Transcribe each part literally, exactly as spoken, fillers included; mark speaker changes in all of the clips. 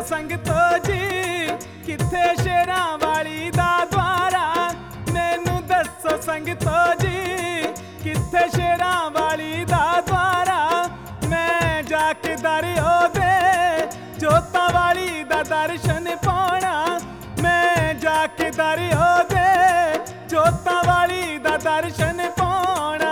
Speaker 1: संगतो जी किथे शेरां वाली दा द्वारा। मैनू दसो संगतो जी किथे शेरां वाली दा द्वारा। मैं जाके दर ओदे जोतां वाली दा दर्शन पाना। मैं जाके दर ओदे जोतां वाली दा दर्शन पाना।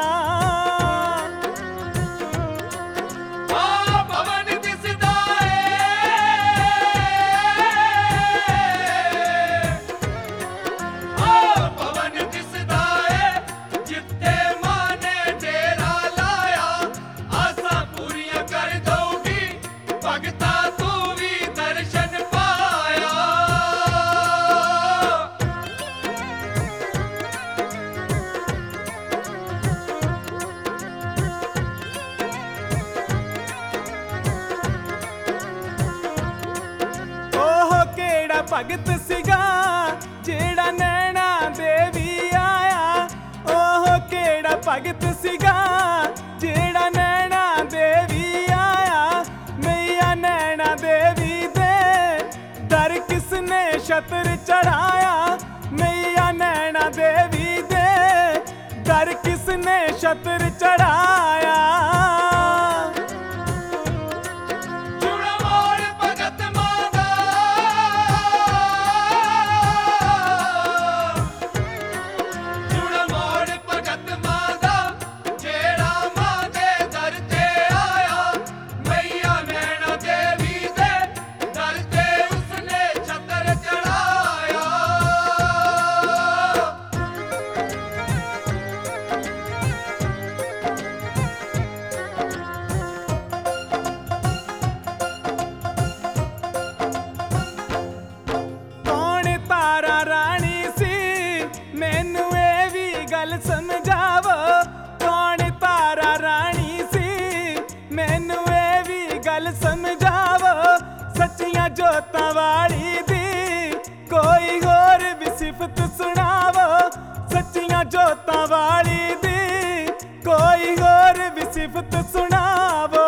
Speaker 1: भगत सिगा जेड़ा नैना देवी आया। ओह केड़ा भगत सिगा जेड़ा नैना देवी आया। मैया नैना देवी दे दर किसने छतर चढ़ाया। मैया नैना देवी दे दर किसने छतर चढ़ाया। समझावो कौन तारा रानी सी। मैनू ये भी गल समझावो सच्चियां जोतां वाली दी। कोई होर भी सिफत सुनावो सच्चियां जोतां वाली दी। कोई होर भी सिफत सुनावो।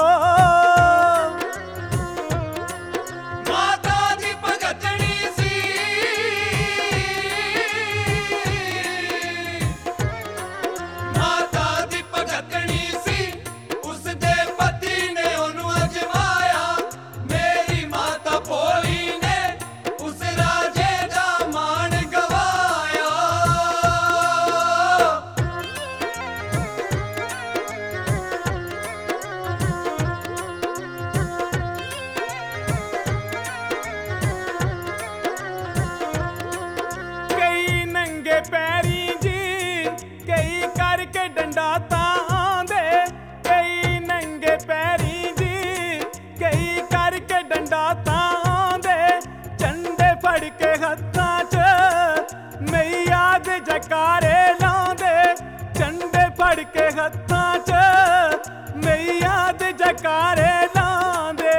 Speaker 1: पैरी जी कई करके डंडा तांदे। कई नंगे पैरी जी कई करके डंडा तांदे। झंडे फड़ के हत्थां च मैया दे जकारे लांदे। झंडे फड़ के हत्थां च मैया दे जकारे लांदे।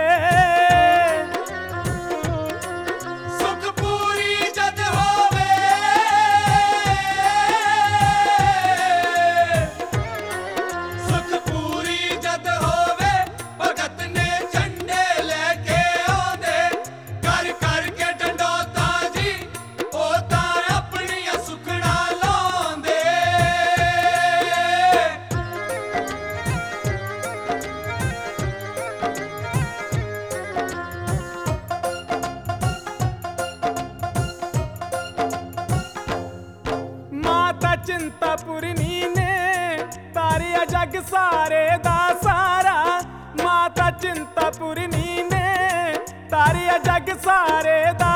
Speaker 1: चिंतापुरनी ने तारिया जग सारे दा सारा। माता चिंतापुरनी ने तारिया जग सारे दा